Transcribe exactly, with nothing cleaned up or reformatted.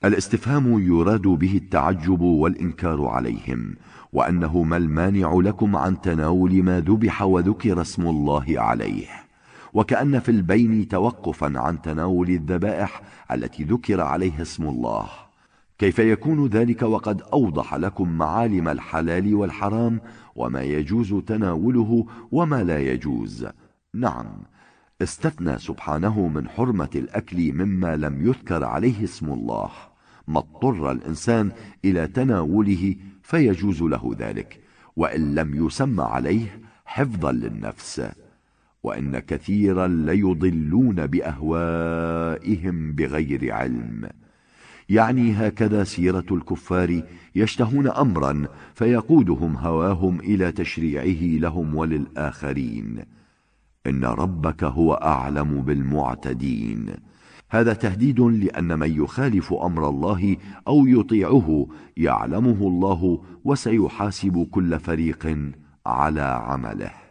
الاستفهام يراد به التعجب والإنكار عليهم، وأنه ما المانع لكم عن تناول ما ذبح وذكر اسم الله عليه، وكأن في البين توقفا عن تناول الذبائح التي ذكر عليها اسم الله. كيف يكون ذلك وقد أوضح لكم معالم الحلال والحرام وما يجوز تناوله وما لا يجوز؟ نعم، استثنى سبحانه من حرمة الأكل مما لم يذكر عليه اسم الله ما اضطر الإنسان إلى تناوله فيجوز له ذلك، وإن لم يسمى عليه حفظا للنفس. وإن كثيرا ليضلون بأهوائهم بغير علم. يعني هكذا سيرة الكفار، يشتهون أمرا فيقودهم هواهم إلى تشريعه لهم وللآخرين. إن ربك هو أعلم بالمعتدين. هذا تهديد، لأن من يخالف أمر الله أو يطيعه يعلمه الله، وسيحاسب كل فريق على عمله.